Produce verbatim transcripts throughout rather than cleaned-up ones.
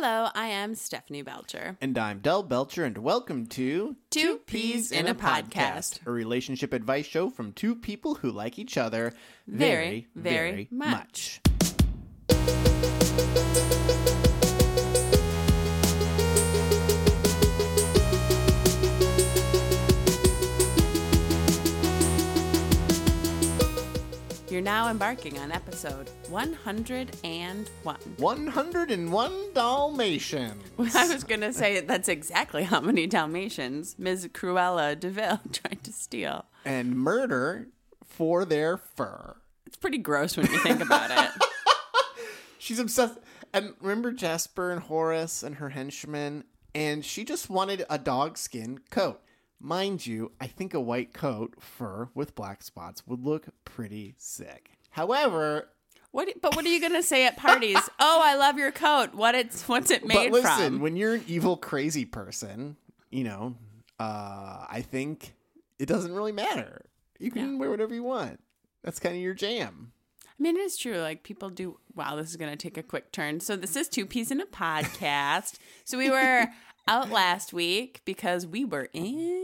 Hello, I am Stephanie Belcher. And I'm Del Belcher, and welcome to Two Peas in a Podcast, a relationship advice show from two people who like each other Very, very, very very much. much. You're now embarking on episode one hundred one. one hundred one Dalmatians. I was going to say that's exactly how many Dalmatians Miz Cruella de Vil tried to steal. And murder for their fur. It's pretty gross when you think about it. She's obsessed. And remember Jasper and Horace and her henchmen? And she just wanted a dogskin coat. Mind you, I think a white coat, fur with black spots, would look pretty sick. However... What? But what are you going to say at parties? Oh, I love your coat. What it's What's it made but listen, from? When you're an evil, crazy person, you know, uh, I think it doesn't really matter. You can Yeah. wear whatever you want. That's kind of your jam. I mean, it is true. Like, people do... Wow, this is going to take a quick turn. So this is Two Peas in a Podcast. So we were out last week because we were in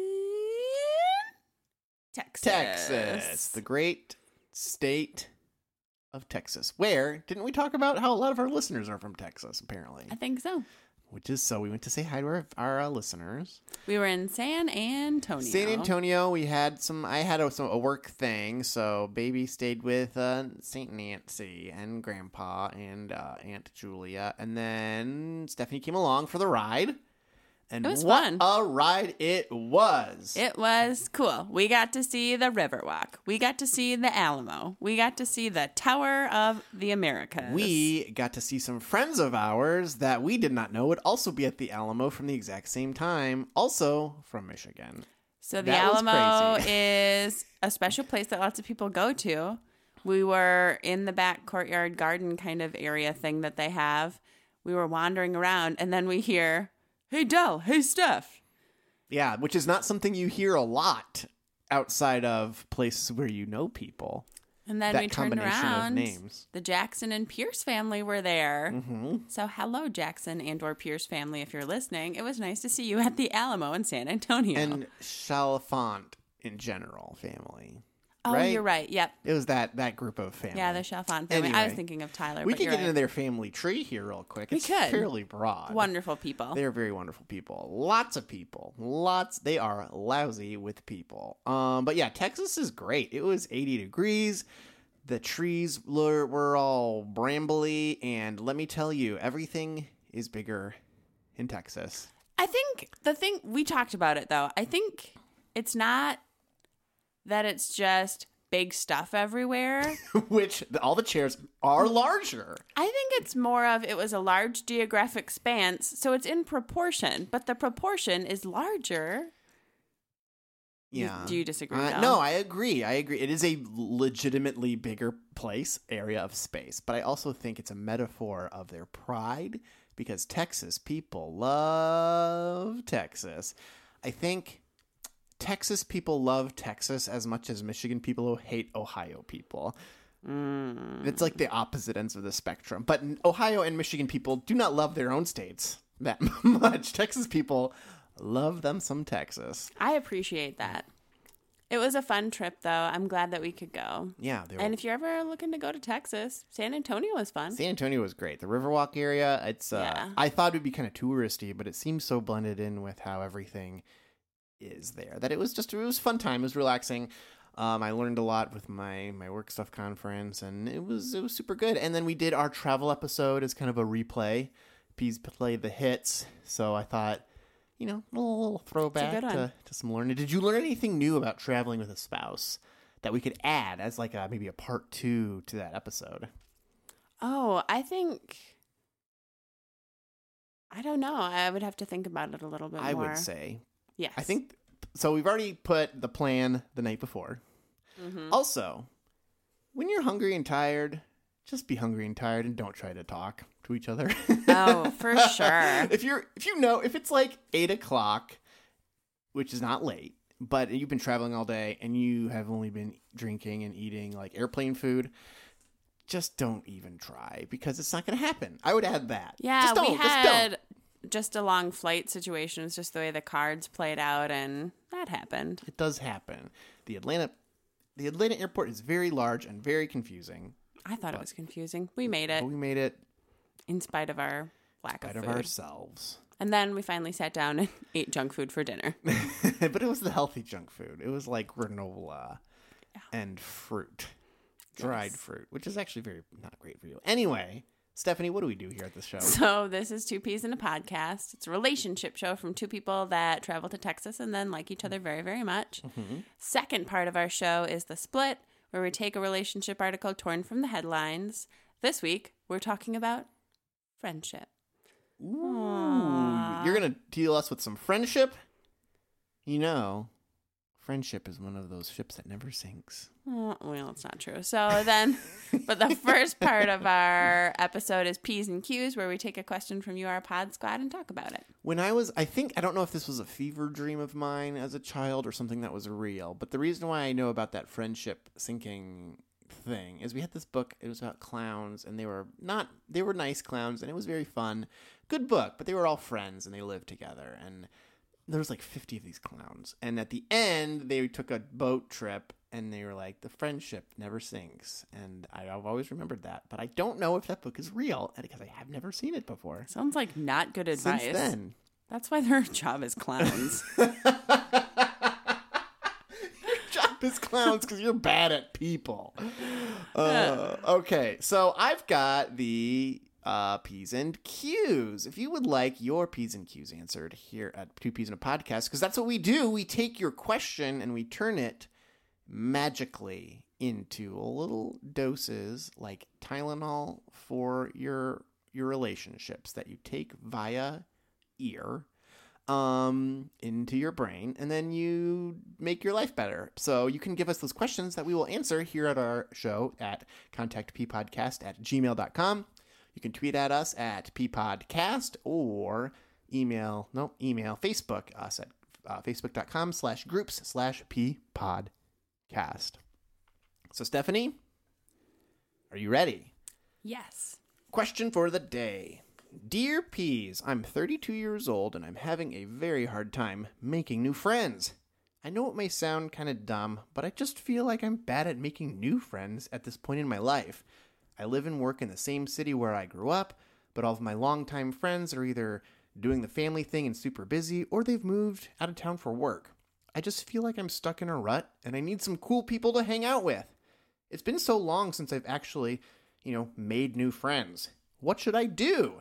Texas. Texas, the great state of Texas. Where, didn't we talk about how a lot of our listeners are from Texas, apparently? I think so. Which is so we went to say hi to our, our uh, listeners. We were in San Antonio. San Antonio, we had some, I had a, some, a work thing, so baby stayed with uh, Saint Nancy and Grandpa and uh, Aunt Julia, and then Stephanie came along for the ride. And It was what fun. a ride it was. It was cool. We got to see the Riverwalk. We got to see the Alamo. We got to see the Tower of the Americas. We got to see some friends of ours that we did not know would also be at the Alamo from the exact same time, also from Michigan. So the That was Alamo crazy. is a special place that lots of people go to. We were in the back courtyard garden kind of area thing that they have. We were wandering around, and then we hear, "Hey, Del. Hey, Steph." Yeah, which is not something you hear a lot outside of places where you know people. And then That we turned combination of around. names. The Jackson and Pierce family were there. Mm-hmm. So hello, Jackson and or Pierce family, if you're listening. It was nice to see you at the Alamo in San Antonio. And Chalfant in general family. oh, right? you're right. Yep. It was that that group of family. Yeah, the Chalfant family. I was Anyway, thinking of Tyler. We but could you're get right. into their family tree here real quick. We It's could. fairly broad. Wonderful people. They're very wonderful people. Lots of people. Lots. They are lousy with people. Um, but yeah, Texas is great. It was eighty degrees. The trees were, were all brambly, and let me tell you, everything is bigger in Texas. I think the thing, we talked about it though. I think it's not that it's just big stuff everywhere. Which all the chairs are larger. I think it's more of it was a large geographic span, so it's in proportion, but the proportion is larger. You- Yeah. do you disagree? Uh, Del? no, I agree. I agree. It is a legitimately bigger place, area of space, but I also think it's a metaphor of their pride because Texas people love Texas. I think Texas people love Texas as much as Michigan people hate Ohio people. Mm. It's like the opposite ends of the spectrum. But Ohio and Michigan people do not love their own states that much. Texas people love them some Texas. I appreciate that. It was a fun trip, though. I'm glad that we could go. Yeah, they were. And if you're ever looking to go to Texas, San Antonio is fun. San Antonio was great. The Riverwalk area, it's uh, Yeah. I thought it would be kind of touristy, but it seems so blended in with how everything is there that it was just it was a fun time. It was relaxing. Um, I learned a lot with my my work stuff conference, and it was it was super good. And then we did our travel episode as kind of a replay. Peas played the hits, so I thought, you know, a little, little throwback good one. to, to some learning. Did you learn anything new about traveling with a spouse that we could add as like a maybe a part two to that episode? Oh, I think... I don't know. I would have to think about it a little bit I more. would say. Yes. I think so. We've already put the plan the night before. Mhm. Also, when you're hungry and tired, just be hungry and tired and don't try to talk to each other. Oh, for sure. If you're, if you know, if it's like eight o'clock, which is not late, but you've been traveling all day and you have only been drinking and eating like airplane food, just don't even try because it's not going to happen. I would add that. Yeah, just don't, we just had don't. just a long flight situation. It was just the way the cards played out, and that happened. It does happen. The Atlanta, the Atlanta airport is very large and very confusing. I thought it was confusing. We made it. But we made it in spite of our lack in spite of of food. ourselves. And then we finally sat down and ate junk food for dinner. But it was the healthy junk food. It was like granola yeah. and fruit, dried yes. fruit, which is actually very not great for you. Anyway, Stephanie, what do we do here at this show? So this is Two Peas in a Podcast. It's a relationship show from two people that travel to Texas and then like each other very, very much. Mm-hmm. Second part of our show is The Split, where we take a relationship article torn from the headlines. This week, we're talking about friendship. Ooh, Aww. You're going to deal us with some friendship? You know, friendship is one of those ships that never sinks. Oh, well, it's not true. So then, but the first part of our episode is P's and Q's, where we take a question from you, our pod squad, and talk about it. When I was, I think, I don't know if this was a fever dream of mine as a child or something that was real, but the reason why I know about that friendship sinking thing is we had this book. It was about clowns, and they were not, they were nice clowns, and it was very fun. Good book, but they were all friends, and they lived together, and there was like fifty of these clowns. And at the end, they took a boat trip, and they were like, the friendship never sinks. And I've always remembered that. But I don't know if that book is real, because I have never seen it before. Sounds like not good advice. Since then. That's why their job is clowns. Your job is clowns because you're bad at people. Uh, okay, so I've got the... Uh, P's and Q's. If you would like your P's and Q's answered here at Two P's in a Podcast, because that's what we do. We take your question and we turn it magically into little doses like Tylenol for your your relationships that you take via ear um, into your brain, and then you make your life better. So you can give us those questions that we will answer here at our show at contactppodcast at gmail dot com. You can tweet at us at ppodcast or email, no, email, Facebook us at uh, facebook.com slash groups slash ppodcast. So, Stephanie, are you ready? Yes. Question for the day. Dear Peas, I'm thirty-two years old and I'm having a very hard time making new friends. I know it may sound kind of dumb, but I just feel like I'm bad at making new friends at this point in my life. I live and work in the same city where I grew up, but all of my longtime friends are either doing the family thing and super busy, or they've moved out of town for work. I just feel like I'm stuck in a rut, and I need some cool people to hang out with. It's been so long since I've actually, you know, made new friends. What should I do?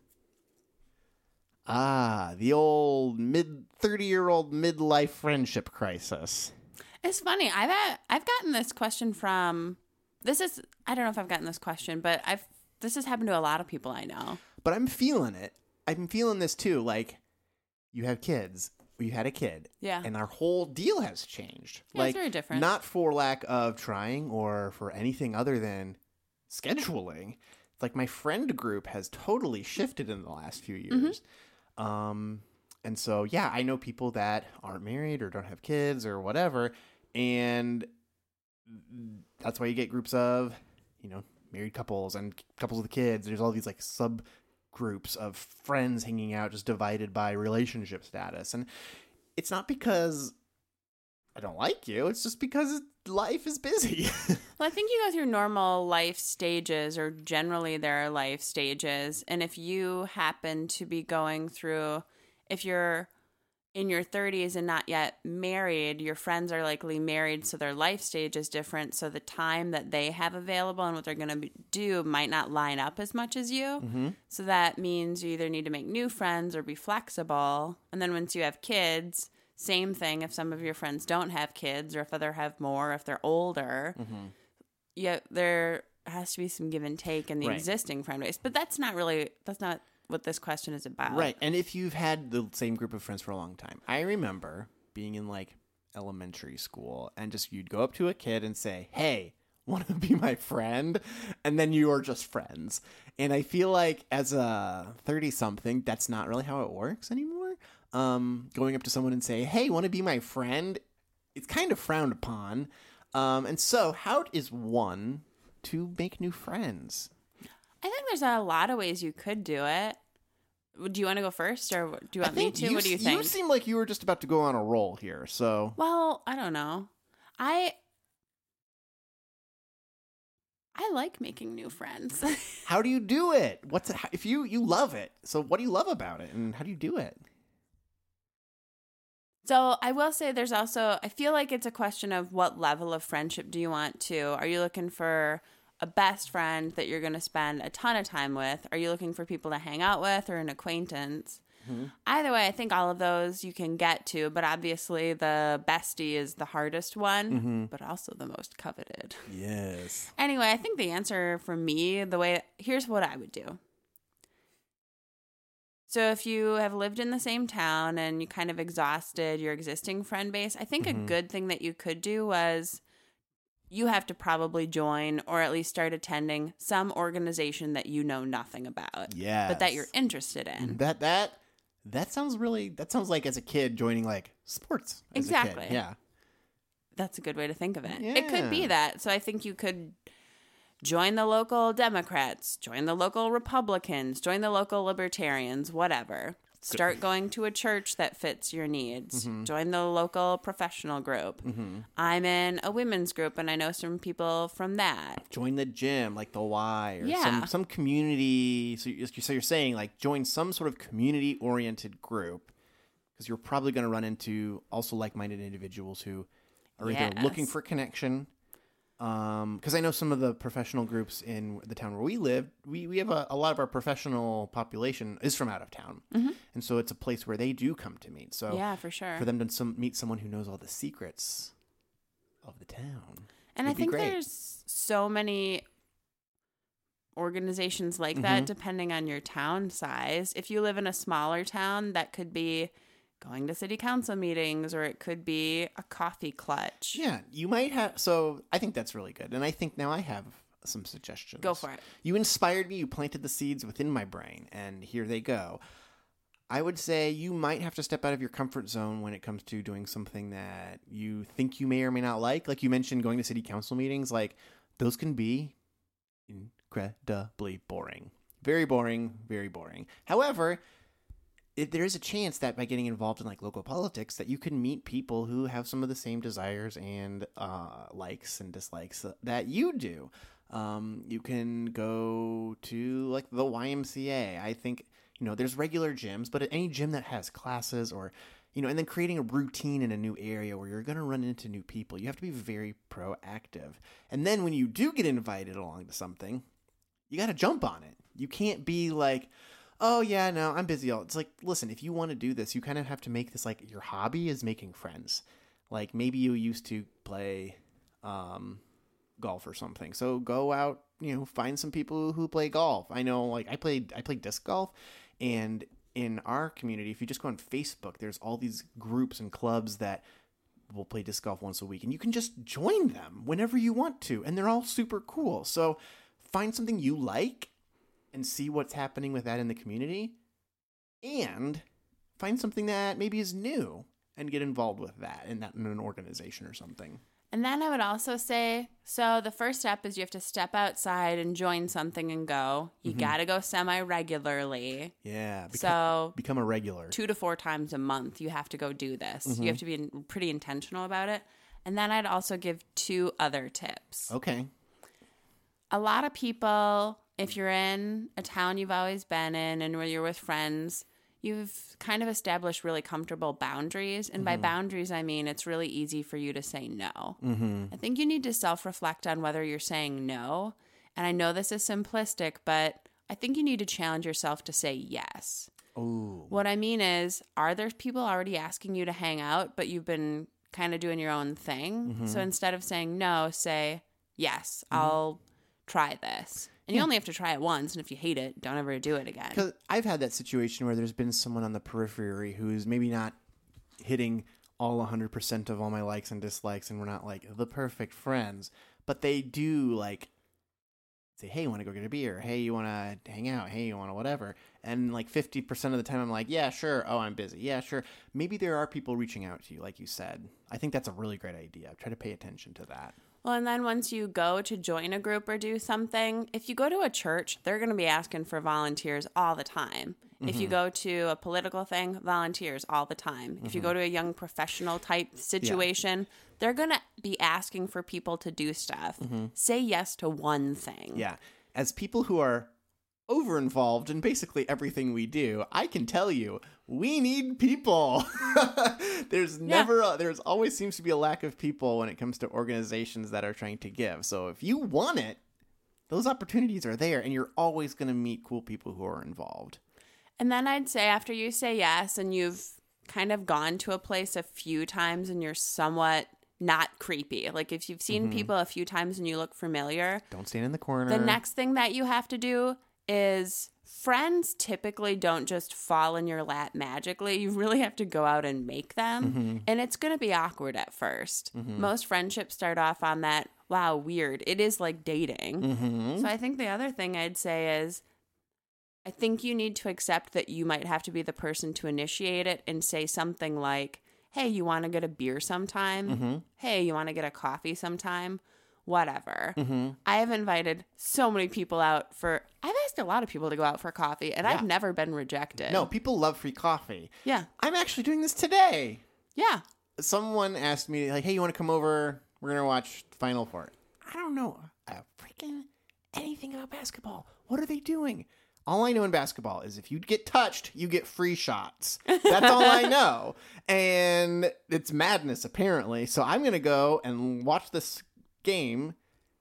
Ah, the old mid thirty-year-old midlife friendship crisis. It's funny. I've had, I've gotten this question from... This is, I don't know if I've gotten this question, but I've, this has happened to a lot of people I know. But I'm feeling it. I'm feeling this too. Like, you have kids, or you had a kid. Yeah. And our whole deal has changed. Yeah, like, it's very different. Not for lack of trying or for anything other than scheduling. Like, my friend group has totally shifted in the last few years. Mm-hmm. Um, and so, yeah, I know people that aren't married or don't have kids or whatever. And that's why you get groups of, you know, married couples and couples with kids. There's all these like subgroups of friends hanging out, just divided by relationship status. And it's not because I don't like you. It's just because life is busy. Well, I think you go through normal life stages, or generally there are life stages. And if you happen to be going through, if you're in your thirties and not yet married, your friends are likely married, so their life stage is different. So the time that they have available and what they're going to do might not line up as much as you. Mm-hmm. So that means you either need to make new friends or be flexible. And then once you have kids, same thing. If some of your friends don't have kids, or if other have more, if they're older, mm-hmm. yeah, there has to be some give and take in the right. existing friend base. But that's not really, that's not what this question is about. Right. And if you've had the same group of friends for a long time, I remember being in like elementary school and just you'd go up to a kid and say, hey, want to be my friend? And then you are just friends. And I feel like as a thirty something, that's not really how it works anymore. Um, going up to someone and say, hey, want to be my friend? It's kind of frowned upon. Um, and so how is one to make new friends? I think there's a lot of ways you could do it. Do you want to go first, or do you want me to? You, what do you think? You seem like you were just about to go on a roll here, so... Well, I don't know. I... I like making new friends. How do you do it? What's it, if you you love it? So what do you love about it, and how do you do it? So I will say there's also, I feel like it's a question of what level of friendship do you want to? Are you looking for a best friend that you're going to spend a ton of time with? Are you looking for people to hang out with or an acquaintance? Mm-hmm. Either way, I think all of those you can get to, but obviously the bestie is the hardest one, mm-hmm. but also the most coveted. Yes. Anyway, I think the answer for me, the way, here's what I would do. So if you have lived in the same town and you kind of exhausted your existing friend base, I think mm-hmm. a good thing that you could do was you have to probably join or at least start attending some organization that you know nothing about. Yeah. But that you're interested in. That that that sounds really that sounds like as a kid joining like sports. As exactly. A kid. Yeah. That's a good way to think of it. Yeah. It could be that. So I think you could join the local Democrats, join the local Republicans, join the local Libertarians, whatever. Start going to a church that fits your needs. Mm-hmm. Join the local professional group. Mm-hmm. I'm in a women's group, and I know some people from that. Join the gym, like the Y, or yeah. some, some community. So, you, so you're saying, like, join some sort of community-oriented group, because you're probably going to run into also like-minded individuals who are yes. either looking for connection. Um, because I know some of the professional groups in the town where we live, we, we have a, a lot of our professional population is from out of town. Mm-hmm. And so it's a place where they do come to meet. So yeah, for sure. For them to some, meet someone who knows all the secrets of the town. And I think there's so many organizations like mm-hmm. that depending on your town size. If you live in a smaller town, that could be going to city council meetings, or it could be a coffee clutch. Yeah, you might have. So I think that's really good. And I think now I have some suggestions. Go for it. You inspired me. You planted the seeds within my brain, and here they go. I would say you might have to step out of your comfort zone when it comes to doing something that you think you may or may not like. Like you mentioned, going to city council meetings, like those can be incredibly boring. Very boring, very boring. However, It, there is a chance that by getting involved in like local politics that you can meet people who have some of the same desires and uh, likes and dislikes that you do. Um, you can go to like the Y M C A. I think, you know, there's regular gyms, but any gym that has classes or, you know, and then creating a routine in a new area where you're going to run into new people, you have to be very proactive. And then when you do get invited along to something, you got to jump on it. You can't be like, oh, yeah, no, I'm busy. It's like, listen, if you want to do this, you kind of have to make this like your hobby is making friends. Like maybe you used to play um, golf or something. So go out, you know, find some people who play golf. I know like I played I played disc golf, and in our community, if you just go on Facebook, there's all these groups and clubs that will play disc golf once a week, and you can just join them whenever you want to. And they're all super cool. So find something you like and see what's happening with that in the community, and find something that maybe is new and get involved with that in that in an organization or something. And then I would also say, so the first step is you have to step outside and join something and go. You mm-hmm. got to go semi-regularly. Yeah. Become, so become a regular. Two to four times a month you have to go do this. Mm-hmm. You have to be pretty intentional about it. And then I'd also give two other tips. Okay. A lot of people, if you're in a town you've always been in and where you're with friends, you've kind of established really comfortable boundaries. And mm-hmm. by boundaries, I mean it's really easy for you to say no. Mm-hmm. I think you need to self-reflect on whether you're saying no. And I know this is simplistic, but I think you need to challenge yourself to say yes. Ooh. What I mean is, are there people already asking you to hang out, but you've been kind of doing your own thing? Mm-hmm. So instead of saying no, say, yes, mm-hmm. I'll try this. And you yeah. only have to try it once, and if you hate it, don't ever do it again. Because I've had that situation where there's been someone on the periphery who's maybe not hitting all one hundred percent of all my likes and dislikes, and we're not like the perfect friends, but they do like say, hey, you want to go get a beer? Hey, you want to hang out? Hey, you want to whatever? And like fifty percent of the time I'm like, yeah, sure. Oh, I'm busy. Yeah, sure. Maybe there are people reaching out to you, like you said. I think that's a really great idea. Try to pay attention to that. Well, and then once you go to join a group or do something, if you go to a church, they're going to be asking for volunteers all the time. Mm-hmm. If you go to a political thing, volunteers all the time. Mm-hmm. If you go to a young professional type situation, yeah. they're going to be asking for people to do stuff. Mm-hmm. Say yes to one thing. Yeah. As people who are over-involved in basically everything we do, I can tell you, we need people. There's never, yeah. a, there's always seems to be a lack of people when it comes to organizations that are trying to give. So if you want it, those opportunities are there, and you're always going to meet cool people who are involved. And then I'd say after you say yes and you've kind of gone to a place a few times and you're somewhat not creepy. Like if you've seen mm-hmm. people a few times and you look familiar. Don't stand in the corner. The next thing that you have to do is friends typically don't just fall in your lap magically. You really have to go out and make them. Mm-hmm. And it's going to be awkward at first. Mm-hmm. Most friendships start off on that, wow, weird. It is like dating. Mm-hmm. So I think the other thing I'd say is I think you need to accept that you might have to be the person to initiate it and say something like, hey, you want to get a beer sometime? Mm-hmm. Hey, you want to get a coffee sometime? Whatever. Mm-hmm. I have invited so many people out for, I've asked a lot of people to go out for coffee, and yeah. I've never been rejected. No, people love free coffee. Yeah. I'm actually doing this today. Yeah. Someone asked me, like, hey, you want to come over? We're going to watch Final Four. I don't know uh, freaking anything about basketball. What are they doing? All I know in basketball is if you get touched, you get free shots. That's all I know. And it's madness, apparently. So I'm going to go and watch this game.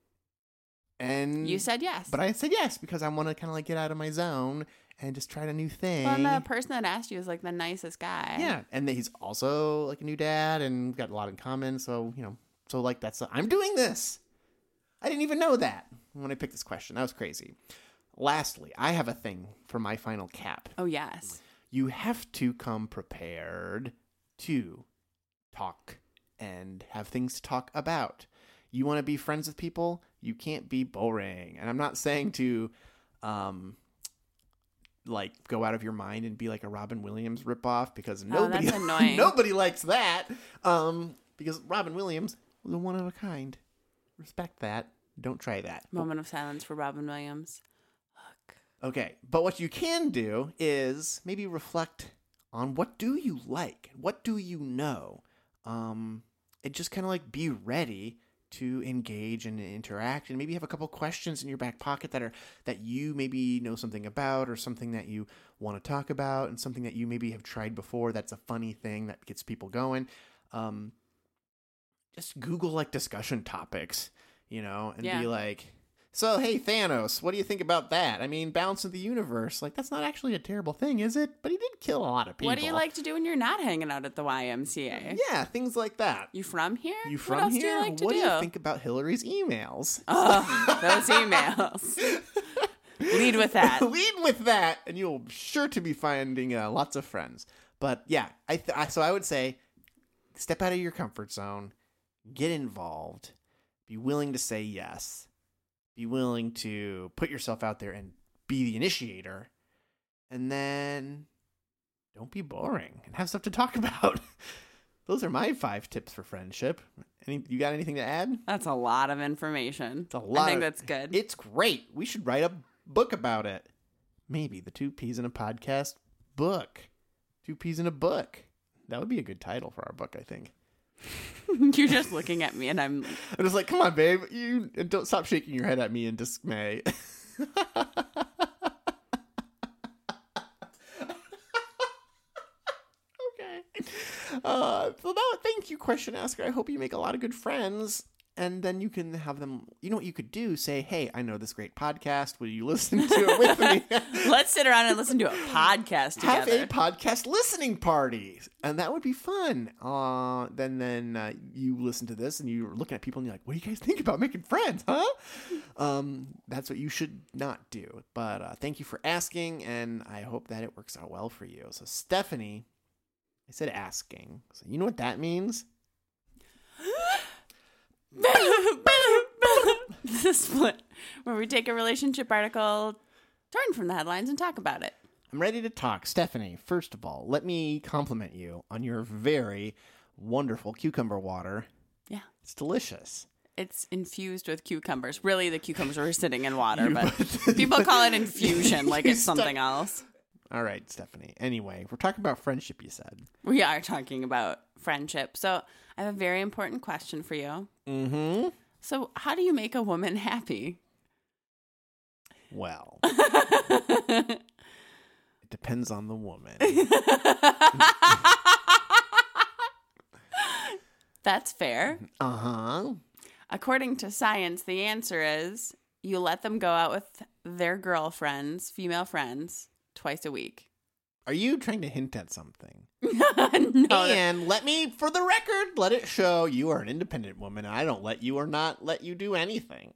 And you said yes. But I said yes because I want to kind of like get out of my zone and just try a new thing. Well, and the person that asked you is like the nicest guy. Yeah. And he's also like a new dad and we've got a lot in common. So, you know, so like that's, I'm doing this. I didn't even know that when I picked this question. That was crazy. Lastly, I have a thing for my final cap. Oh, yes. You have to come prepared to talk and have things to talk about. You want to be friends with people? You can't be boring. And I'm not saying to, um, like, go out of your mind and be like a Robin Williams ripoff because nobody, oh, that's annoying. nobody likes that. Um, because Robin Williams was a one of a kind. Respect that. Don't try that. Moment of silence for Robin Williams. Okay, but what you can do is maybe reflect on what do you like? What do you know? Um, and just kind of like be ready to engage and interact and maybe have a couple questions in your back pocket that are that you maybe know something about or something that you want to talk about and something that you maybe have tried before that's a funny thing that gets people going. Um, just Google like discussion topics, you know, and yeah. be like... So, hey, Thanos, what do you think about that? I mean, balance of the universe. Like, that's not actually a terrible thing, is it? But he did kill a lot of people. What do you like to do when you're not hanging out at the Y M C A? Yeah, things like that. You from here? You from what else here? Do you like to what do? do you think about Hillary's emails? Oh, those emails. Lead with that. Lead with that, and you'll sure to be finding uh, lots of friends. But, yeah, I, th- I so I would say step out of your comfort zone, get involved, be willing to say yes. Be willing to put yourself out there and be the initiator. And then don't be boring and have stuff to talk about. Those are my five tips for friendship. Any, you got anything to add? That's a lot of information. It's a lot. I think of, that's good. It's great. We should write a book about it. Maybe the Two Peas in a Podcast book. Two Peas in a Book. That would be a good title for our book, I think. You're just looking at me and I'm... I'm just like, come on, babe. You don't stop shaking your head at me in dismay. Okay. Uh, so that, thank you, question asker. I hope you make a lot of good friends. And then you can have them, you know what you could do? Say, hey, I know this great podcast. Will you listen to it with me? Let's sit around and listen to a podcast together. Have a podcast listening party. And that would be fun. Uh, then then uh, you listen to this and you're looking at people and you're like, what do you guys think about making friends, huh? Um, that's what you should not do. But uh, thank you for asking, and I hope that it works out well for you. So Stephanie, I said asking. So you know what that means? This is Split, where we take a relationship article, turn from the headlines, and talk about it. I'm ready to talk. Stephanie, first of all, let me compliment you on your very wonderful cucumber water. Yeah. It's delicious. It's infused with cucumbers. Really, the cucumbers were sitting in water, but people call it infusion like it's something else. All right, Stephanie. Anyway, we're talking about friendship, you said. We are talking about friendship. So I have a very important question for you. Mm-hmm. So how do you make a woman happy? Well, it depends on the woman. That's fair. Uh-huh. According to science, the answer is you let them go out with their girlfriends, female friends, twice a week. Are you trying to hint at something? No. And let me, for the record, let it show you are an independent woman, and I don't let you or not let you do anything.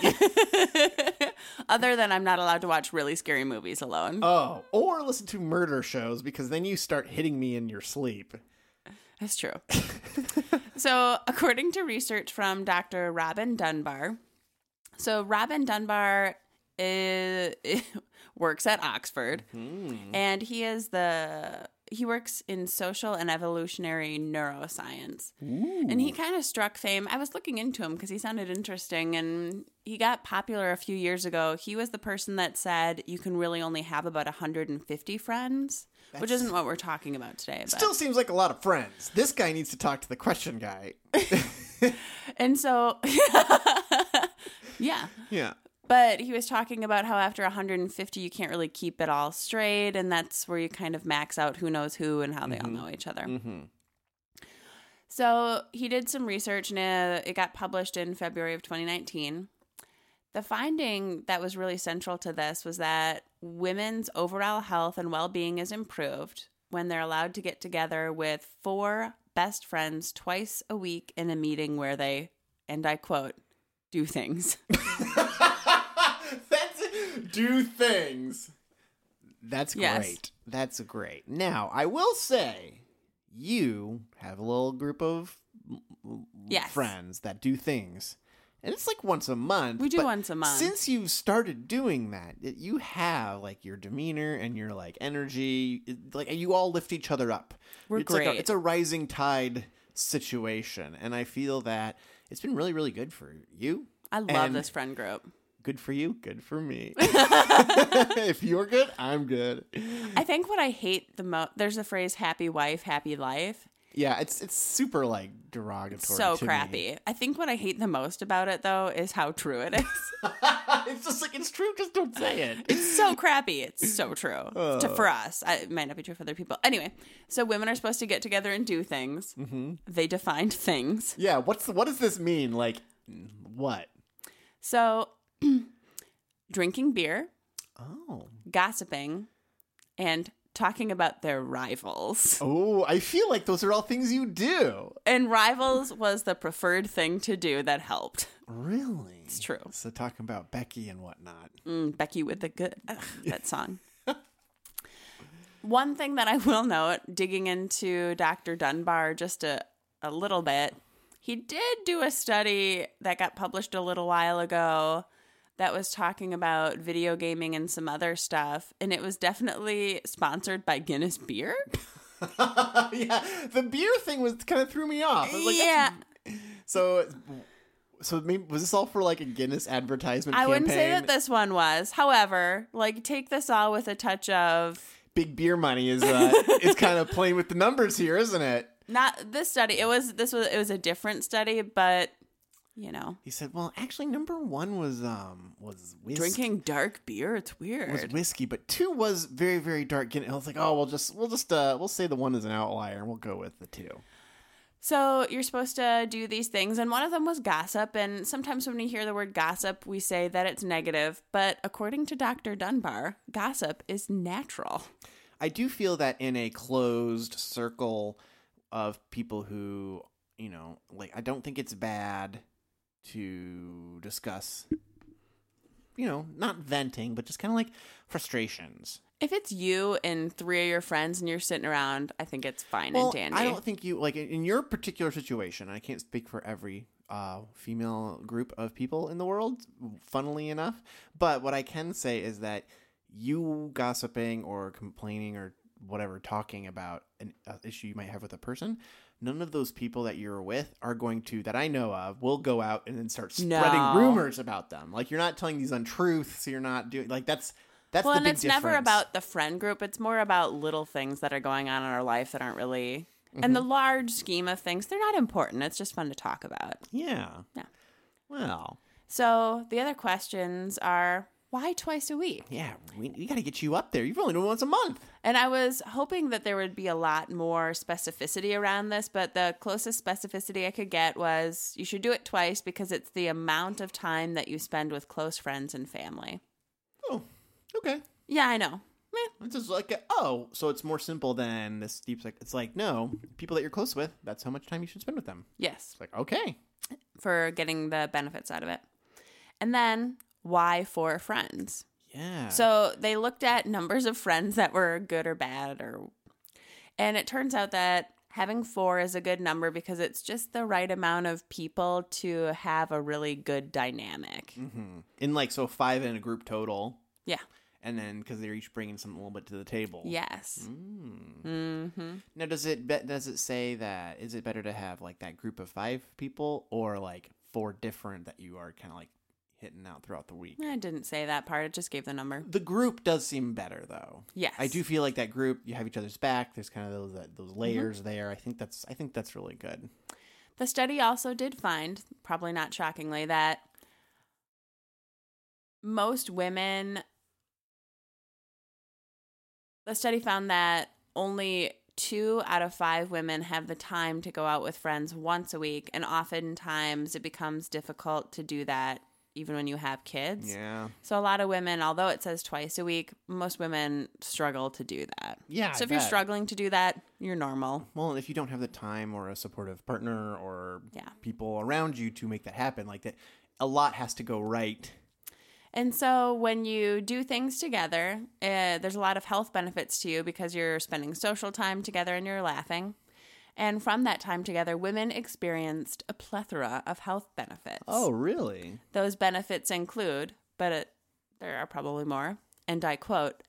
Other than I'm not allowed to watch really scary movies alone. Oh, or listen to murder shows, because then you start hitting me in your sleep. That's true. So, according to research from Doctor Robin Dunbar, so Robin Dunbar is, works at Oxford, Mm-hmm. and he is the he works in social and evolutionary neuroscience. Ooh. And he kind of struck fame. I was looking into him because he sounded interesting, and he got popular a few years ago. He was the person that said you can really only have about one hundred fifty friends. That's... Which isn't what we're talking about today. But. Still seems like a lot of friends. This guy needs to talk to the question guy. And so, yeah. Yeah. But he was talking about how after one hundred fifty, you can't really keep it all straight. And that's where you kind of max out who knows who and how they mm-hmm. all know each other. Mm-hmm. So he did some research, and it got published in February of twenty nineteen. The finding that was really central to this was that women's overall health and well-being is improved when they're allowed to get together with four best friends twice a week in a meeting where they, and I quote, do things. That's it. Do things. That's great. Yes. That's great. Now, I will say, you have a little group of Yes. friends that do things. And it's like once a month. We do but once a month. Since you've started doing that, it, you have like your demeanor and your like energy. It, like you all lift each other up. We're it's great. Like a, it's a rising tide situation, and I feel that it's been really, really good for you. I love and this friend group. Good for you. Good for me. If you're good, I'm good. I think what I hate the most, there's a phrase, happy wife, happy life. Yeah, it's it's super like derogatory. So to crappy. Me. I think what I hate the most about it, though, is how true it is. It's just like, it's true, just don't say it. It's so crappy. It's so true. Oh. To, for us. I, it might not be true for other people. Anyway, so women are supposed to get together and do things. Mm-hmm. They defined things. Yeah, what's the, what does this mean? Like, what? So, drinking beer, Oh. gossiping, and talking about their rivals. Oh, I feel like those are all things you do. And rivals was the preferred thing to do that helped. Really? It's true. So talking about Becky and whatnot. Mm, Becky with the good, ugh, that song. One thing that I will note, digging into Doctor Dunbar just a, a little bit, he did do a study that got published a little while ago that was talking about video gaming and some other stuff, and it was definitely sponsored by Guinness Beer. Yeah, the beer thing was kind of threw me off. I was like, yeah. That's... So, so maybe, was this all for like a Guinness advertisement I campaign? wouldn't say that this one was. However, like, take this all with a touch of... Big beer money is uh, is kind of playing with the numbers here, isn't it? Not this study. It was this was it was a different study, but you know. He said, "Well, actually, number one was um was whiskey. Drinking dark beer. It's weird. was whiskey, but two was very very dark." And I was like, "Oh, we'll just we'll just uh we'll say the one is an outlier, and we'll go with the two." So you're supposed to do these things, and one of them was gossip. And sometimes when we hear the word gossip, we say that it's negative. But according to Doctor Dunbar, gossip is natural. I do feel that in a closed circle of people who, you know, like, I don't think it's bad to discuss, you know, not venting, but just kind of like frustrations. If it's you and three of your friends and you're sitting around, I think it's fine Well, and dandy. I don't think you, like, in your particular situation, I can't speak for every uh, female group of people in the world, funnily enough, but what I can say is that you gossiping or complaining or whatever, talking about an uh, issue you might have with a person, none of those people that you're with are going to, that I know of, will go out and then start spreading No. rumors about them. Like, you're not telling these untruths. You're not doing, like, that's, that's well, the and big it's difference. never about the friend group. It's more about little things that are going on in our life that aren't really, mm-hmm. in the large scheme of things, they're not important. It's just fun to talk about. Yeah. Yeah. Well. So the other questions are, why twice a week? Yeah, we, we got to get you up there. You've only done it once a month. And I was hoping that there would be a lot more specificity around this, but the closest specificity I could get was you should do it twice because it's the amount of time that you spend with close friends and family. Oh, okay. Yeah, I know. Meh. It's just like, a, oh, so it's more simple than this deep. Like, it's like, no, people that you're close with, that's how much time you should spend with them. Yes. It's like, okay. For getting the benefits out of it. And then, why four friends? Yeah. So they looked at numbers of friends that were good or bad, or, and it turns out that having four is a good number because it's just the right amount of people to have a really good dynamic. Mm-hmm. In like, so five in a group total. Yeah. And then, because they're each bringing something a little bit to the table. Yes. Mm. Mm-hmm. Now, does it be- does it say that, is it better to have like that group of five people or like four different that you are kind of like hitting out throughout the week? I didn't say that part. It just gave the number. The group does seem better, though. Yes. I do feel like that group, you have each other's back. There's kind of those that, those layers mm-hmm. there. I think that's I think that's really good. The study also did find, probably not shockingly, that most women, the study found that only two out of five women have the time to go out with friends once a week, and oftentimes it becomes difficult to do that even when you have kids. Yeah. So a lot of women, although it says twice a week, most women struggle to do that. Yeah. So I if bet. you're struggling to do that, you're normal. Well, if you don't have the time or a supportive partner or yeah. people around you to make that happen, like that, a lot has to go right. And so when you do things together, uh, there's a lot of health benefits to you because you're spending social time together and you're laughing. And from that time together, women experienced a plethora of health benefits. Oh, really? Those benefits include, but it, there are probably more, and I quote,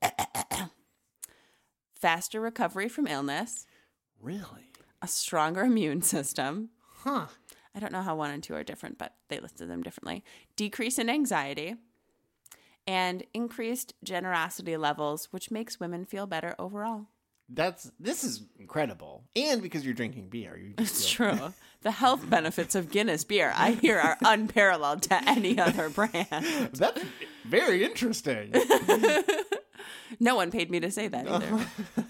faster recovery from illness. Really? A stronger immune system. Huh. I don't know how one and two are different, but they listed them differently. Decrease in anxiety. And increased generosity levels, which makes women feel better overall. That's this is incredible, and because you're drinking beer, you it's feel... true. The health benefits of Guinness beer, I hear, are unparalleled to any other brand. That's very interesting. No one paid me to say that either.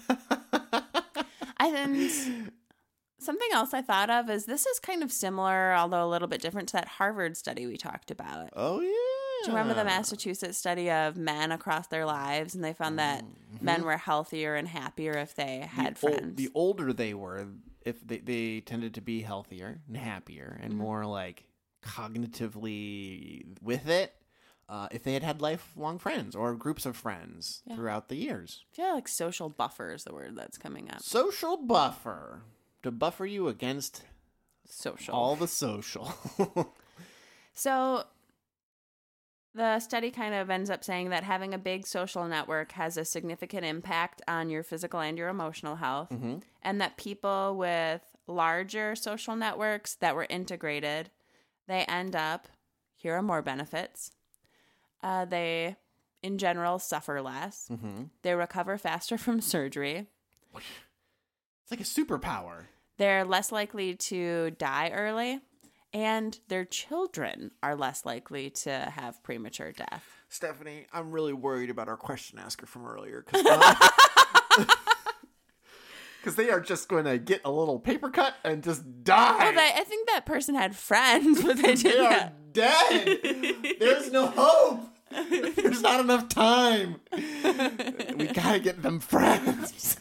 And something else I thought of is this is kind of similar, although a little bit different, to that Harvard study we talked about. Oh yeah. Do you remember the Massachusetts study of men across their lives? And they found that mm-hmm. men were healthier and happier if they had the friends. Old, the older they were, if they, they tended to be healthier and happier and mm-hmm. more like cognitively with it, uh, if they had had lifelong friends or groups of friends yeah. throughout the years. I feel like social buffer is the word that's coming up. Social buffer. To buffer you against social. All the social. So... the study kind of ends up saying that having a big social network has a significant impact on your physical and your emotional health, mm-hmm. and that people with larger social networks that were integrated, they end up, here are more benefits, uh, they, in general, suffer less. Mm-hmm. They recover faster from surgery. It's like a superpower. They're less likely to die early. And their children are less likely to have premature death. Stephanie, I'm really worried about our question asker from earlier. Because they are just going to get a little paper cut and just die. Well, they, I think that person had friends, but they didn't. They are dead. There's no hope. There's not enough time. We got to get them friends.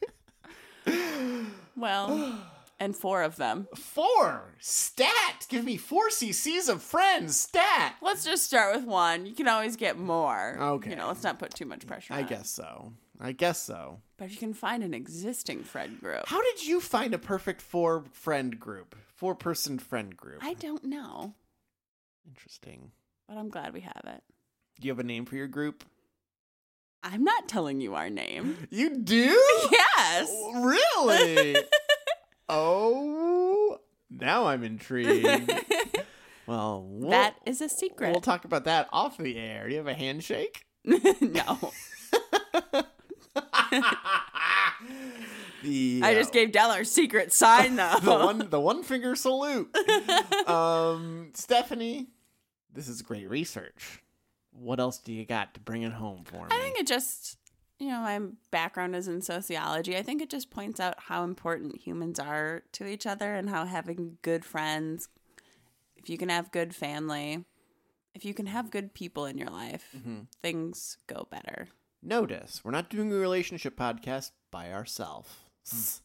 Well... and four of them. Four! Stat! Give me four cc's of friends. Stat! Let's just start with one. You can always get more. Okay. You know, let's not put too much pressure on I it. guess so. I guess so. But if you can find an existing friend group. How did you find a perfect four friend group? Four person friend group? I don't know. Interesting. But I'm glad we have it. Do you have a name for your group? I'm not telling you our name. You do? Yes. Really? Oh, now I'm intrigued. Well, we'll, that is a secret. We'll talk about that off the air. Do you have a handshake? No. the, I just uh, gave Del our secret sign, though. the one, the one finger salute. um, Stephanie, this is great research. What else do you got to bring it home for me? I think it just, you know, my background is in sociology. I think it just points out how important humans are to each other and how having good friends, if you can have good family, if you can have good people in your life, mm-hmm. things go better. Notice, we're not doing a relationship podcast by ourselves. Just,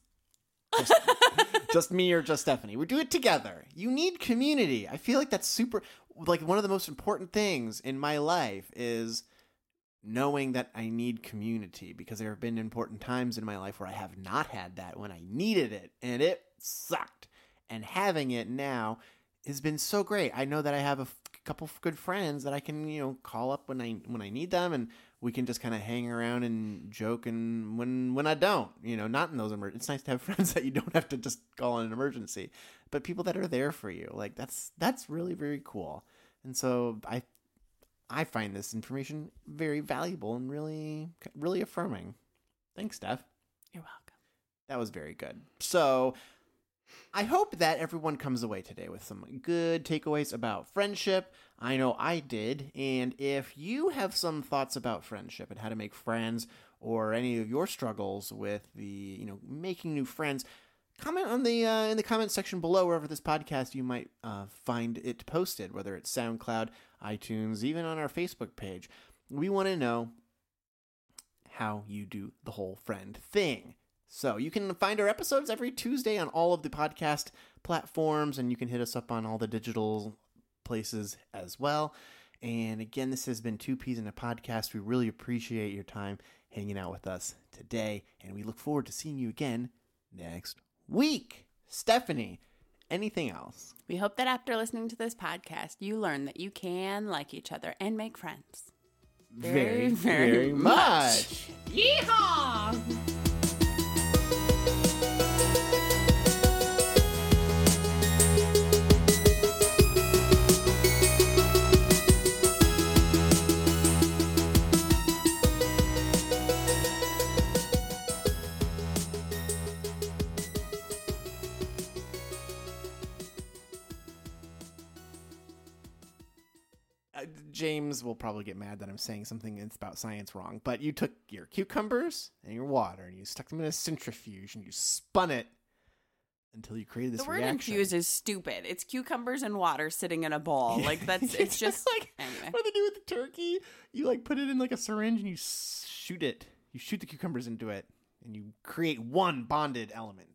just me or just Stephanie. We do it together. You need community. I feel like that's super, like one of the most important things in my life is knowing that I need community, because there have been important times in my life where I have not had that when I needed it, and it sucked. And having it now has been so great. I know that I have a f- couple of good friends that I can, you know, call up when I when I need them, and we can just kind of hang around and joke. And when when I don't, you know, not in those emergencies. It's nice to have friends that you don't have to just call in an emergency, but people that are there for you. Like that's that's really very cool. And so I I find this information very valuable and really really affirming. Thanks, Steph. You're welcome. That was very good. So I hope that everyone comes away today with some good takeaways about friendship. I know I did. And if you have some thoughts about friendship and how to make friends, or any of your struggles with the, you know, making new friends, comment on the uh, in the comment section below wherever this podcast you might uh, find it posted, whether it's SoundCloud, iTunes, even on our Facebook page. We want to know how you do the whole friend thing. So you can find our episodes every Tuesday on all of the podcast platforms, and you can hit us up on all the digital places as well. And again, this has been Two Peas in a Podcast. We really appreciate your time hanging out with us today, and we look forward to seeing you again next week. Stephanie, anything else? We hope that after listening to this podcast, you learn that you can like each other and make friends. Very, very, very much. much. Yeehaw! James will probably get mad that I'm saying something that's about science wrong, but you took your cucumbers and your water and you stuck them in a centrifuge and you spun it until you created this reaction. The word reaction. infuse is stupid. It's cucumbers and water sitting in a bowl. Like that's it's just like anyway. What do they do with the turkey? You like put it in like a syringe and you shoot it. You shoot the cucumbers into it and you create one bonded element.